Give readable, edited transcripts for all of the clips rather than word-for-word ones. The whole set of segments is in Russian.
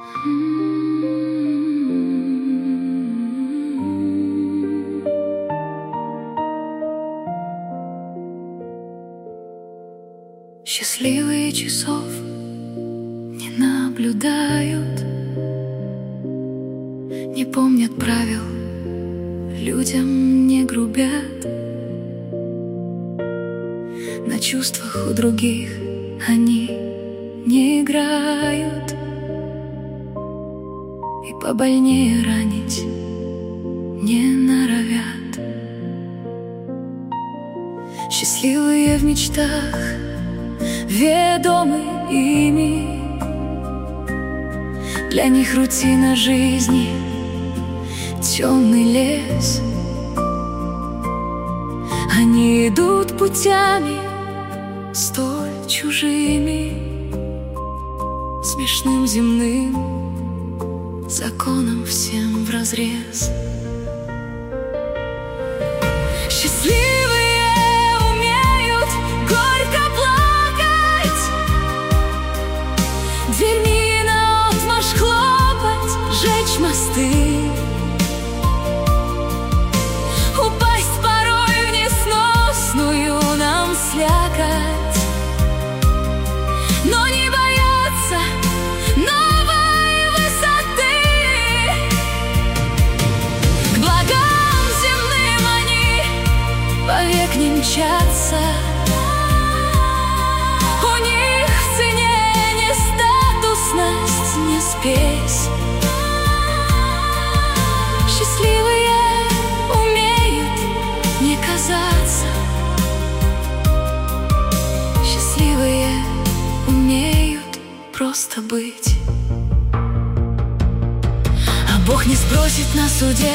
Счастливые часов не наблюдают, не помнят правил, людям не грубят. На чувствах у других они не играют, и побольнее ранить не норовят. Счастливые в мечтах, ведомы ими, для них рутина жизни — темный лес. Они идут путями столь чужими, смешным земным законом всем вразрез. Счастливые умеют горько плакать, дверьми наотмашь хлопать, жечь мосты, упасть порой в несносную нам слякоть, но не бояться новой высоты. К благам земным они вовек не мчатся, у них в цене не статусность, не спесь. Счастливые умеют не казаться, счастливые умеют просто быть. А Бог не спросит на суде,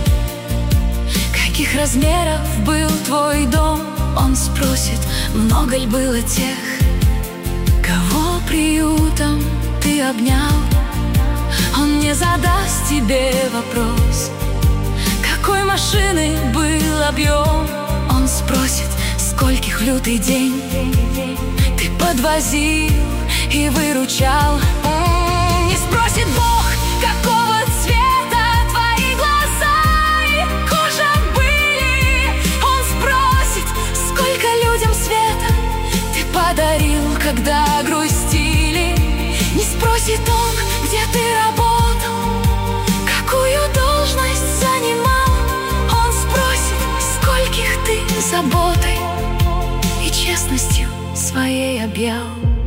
каких размеров был твой дом. Он спросит, много ли было тех, кого приютом ты обнял. Он не задаст тебе вопрос, какой машины был объем. Он спросит, скольких в лютый день ты подвозил и выручал. Не спросит Бог, какого цвета твои глаза и кожа были. Он спросит, сколько людям света ты подарил, когда грустили. Не спросит он, где ты работал, какую должность занимал. Он спросит, скольких ты заботой и честностью своей объял.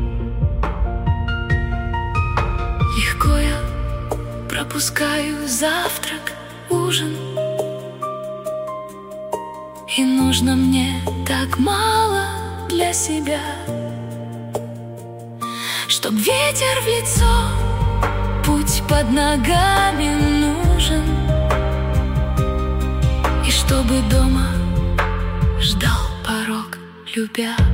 Легко я пропускаю завтрак, ужин, и нужно мне так мало для себя, чтоб ветер в лицо, путь под ногами нужен, и чтобы дома ждал порог, любя.